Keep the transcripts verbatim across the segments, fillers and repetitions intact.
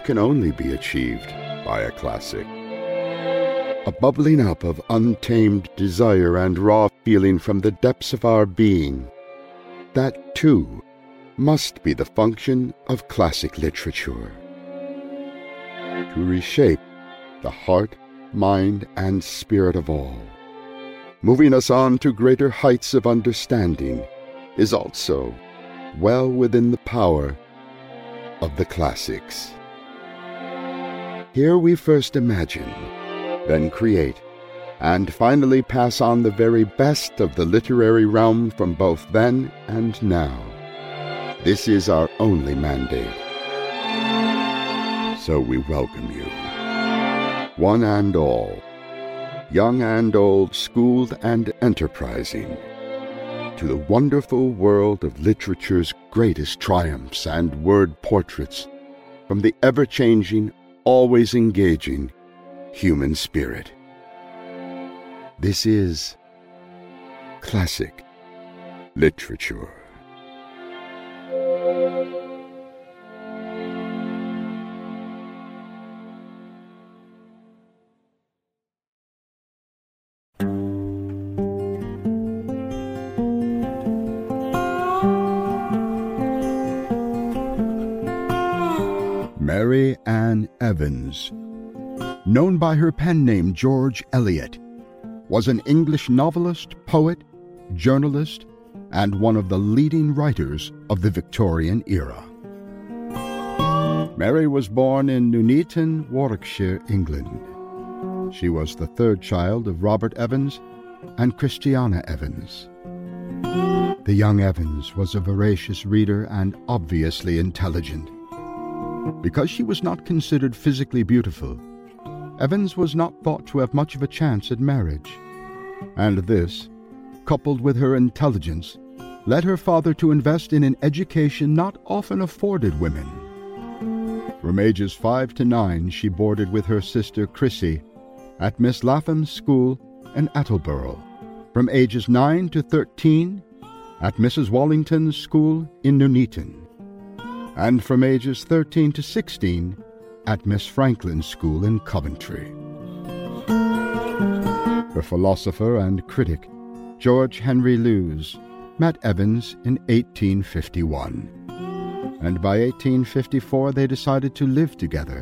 can only be achieved by a classic. A bubbling up of untamed desire and raw feeling from the depths of our being. That, too, must be the function of classic literature. To reshape the heart, mind, and spirit of all, moving us on to greater heights of understanding, is also well within the power of the classics. Here we first imagine, then create, and finally pass on the very best of the literary realm from both then and now. This is our only mandate. So we welcome you, one and all, young and old, schooled and enterprising, to the wonderful world of literature's greatest triumphs and word portraits from the ever-changing, always engaging human spirit. This is classic literature. Mary Ann Evans, known by her pen name George Eliot, was an English novelist, poet, journalist, and one of the leading writers of the Victorian era. Mary was born in Nuneaton, Warwickshire, England. She was the third child of Robert Evans and Christiana Evans. The young Evans was a voracious reader and obviously intelligent. Because she was not considered physically beautiful, Evans was not thought to have much of a chance at marriage, and this, coupled with her intelligence, led her father to invest in an education not often afforded women. From ages five to nine, she boarded with her sister Chrissy at Miss Latham's school in Attleborough. From ages nine to thirteen, at Missus Wallington's school in Nuneaton. And from ages thirteen to sixteen, at Miss Franklin's school in Coventry. Her philosopher and critic, George Henry Lewes, met Evans in eighteen fifty-one, and by eighteen fifty-four they decided to live together.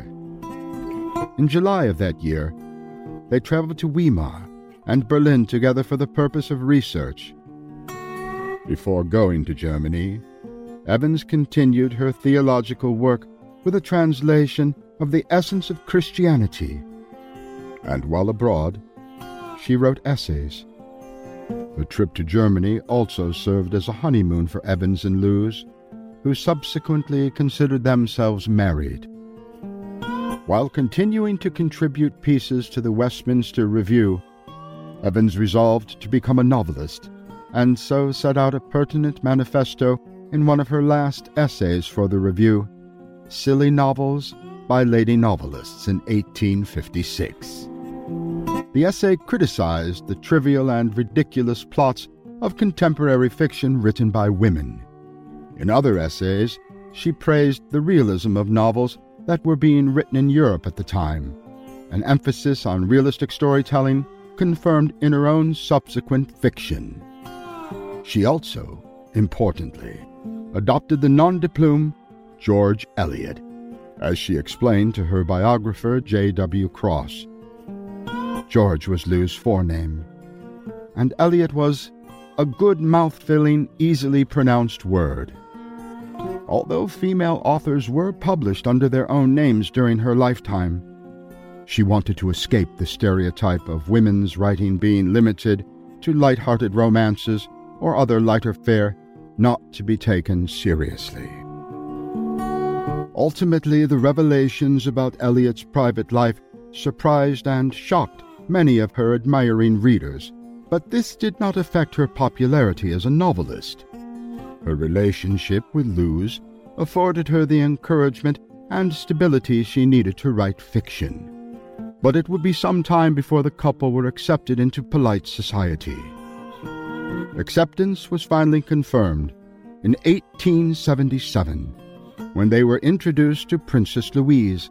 In July of that year, they traveled to Weimar and Berlin together for the purpose of research. Before going to Germany, Evans continued her theological work with a translation of the essence of Christianity, and while abroad, she wrote essays. The trip to Germany also served as a honeymoon for Evans and Lewes, who subsequently considered themselves married. While continuing to contribute pieces to the Westminster Review, Evans resolved to become a novelist, and so set out a pertinent manifesto in one of her last essays for the review, Silly Novels by Lady Novelists, in eighteen fifty-six. The essay criticized the trivial and ridiculous plots of contemporary fiction written by women. In other essays, she praised the realism of novels that were being written in Europe at the time. An emphasis on realistic storytelling confirmed in her own subsequent fiction. She also, importantly, adopted the nom de plume George Eliot, as she explained to her biographer J W Cross. George was Lewes' forename, and Eliot was a good mouth-filling, easily pronounced word. Although female authors were published under their own names during her lifetime, she wanted to escape the stereotype of women's writing being limited to light-hearted romances or other lighter fare not to be taken seriously. Ultimately, the revelations about Eliot's private life surprised and shocked many of her admiring readers, but this did not affect her popularity as a novelist. Her relationship with Lewes afforded her the encouragement and stability she needed to write fiction. But it would be some time before the couple were accepted into polite society. Acceptance was finally confirmed in eighteen seventy-seven, when they were introduced to Princess Louise,